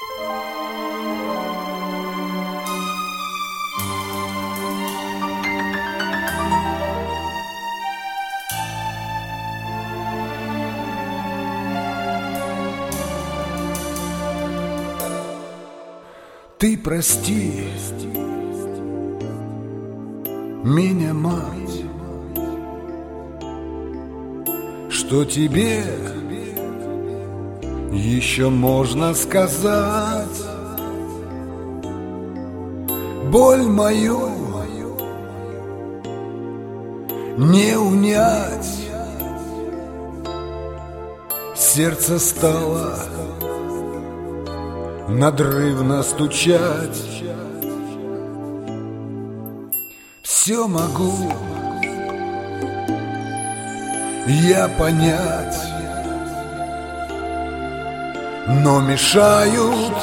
Ты прости меня, мать, что тебе еще можно сказать. Боль мою не унять, сердце стало надрывно стучать. Все могу я понять, но мешают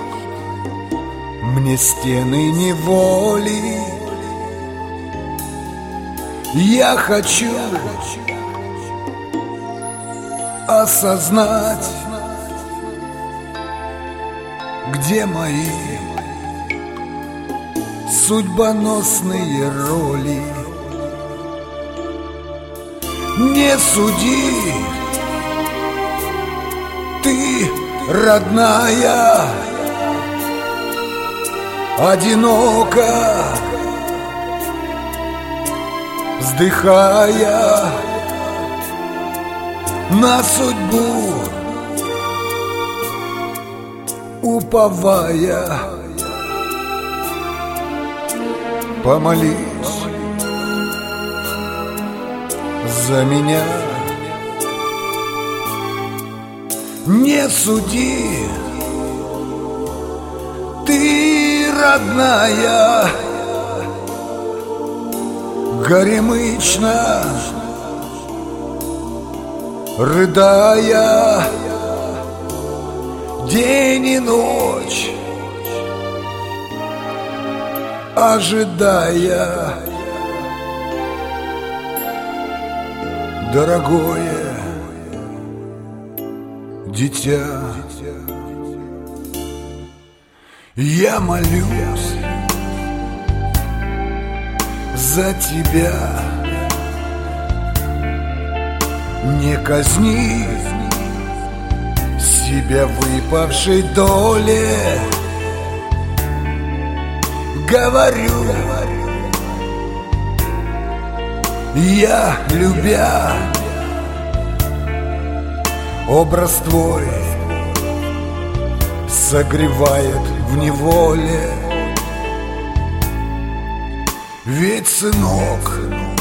мне стены неволи. Я хочу осознать, где мои судьбоносные роли. Не суди, ты, родная, одиноко вздыхая на судьбу, уповая. Помолись за меня. Не суди, ты, родная, горемычно рыдая день и ночь, ожидая, дорогое дитя. Я молюсь за тебя, не казни себя выпавшей доле. Говорю, я, любя, образ твой согревает в неволе. Ведь сынок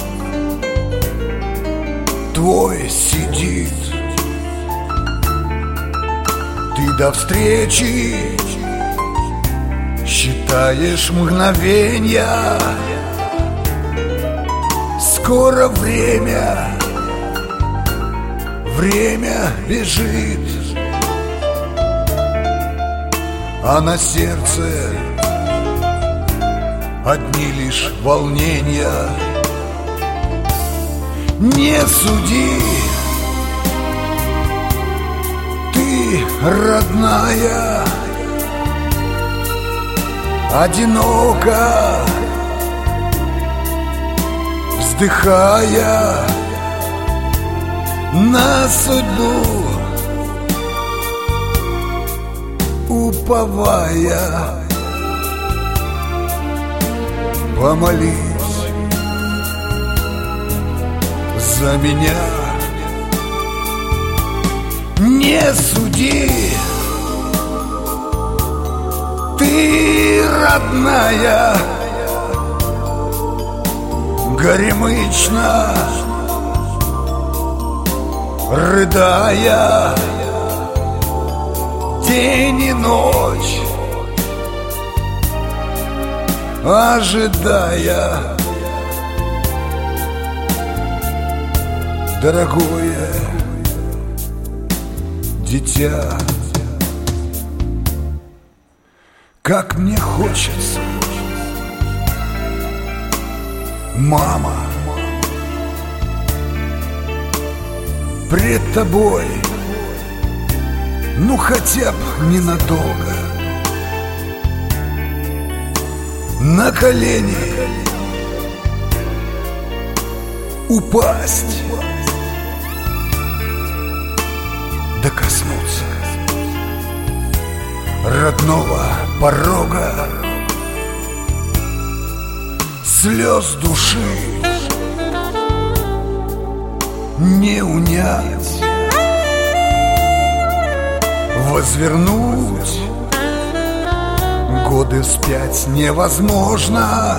твой сидит, ты до встречи считаешь мгновенья. Скоро время бежит, а на сердце одни лишь волнения. Не суди, ты, родная, одиноко вздыхая на судьбу, уповая. Помолись за меня. Не суди, ты, родная, горемычно рыдая день и ночь, ожидая, дорогое дитя. Как мне хочется, мама, пред тобой ну хотя бы ненадолго. На колени упасть, докоснуться родного порога, слез души не унять, возвернуть годы вспять невозможно.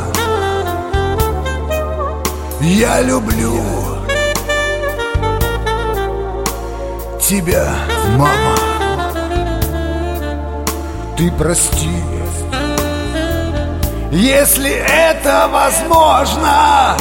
Я люблю тебя, мама. Ты прости, если это возможно.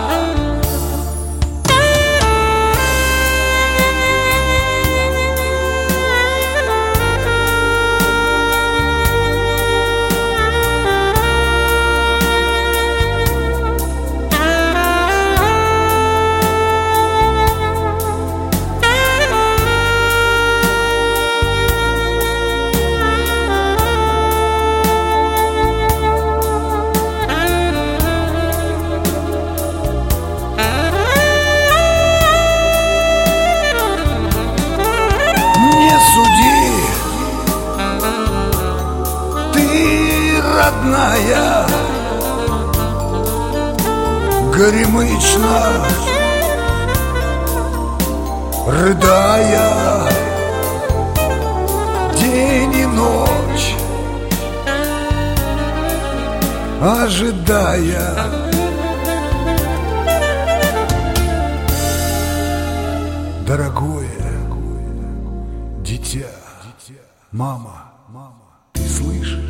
Родная, горемычно рыдая день и ночь, ожидая дорогое дитя. Мама, ты слышишь?